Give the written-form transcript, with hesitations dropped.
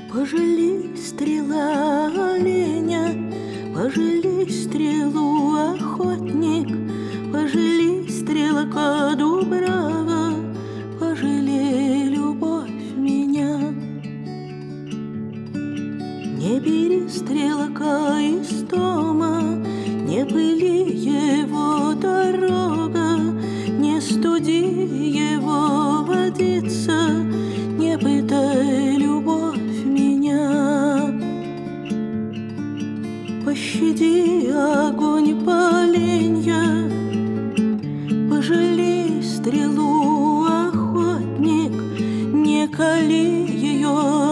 Пожали стрела оленя, пожали стрелу охотник, пожали стрелка дубрава, пожалей любовь меня. Не бери стрелка из дома, не пыли его дорога, не студи его водица, не пытай любовь меня. Пощади огонь поленья, пожалей стрелу охотник, не кали ее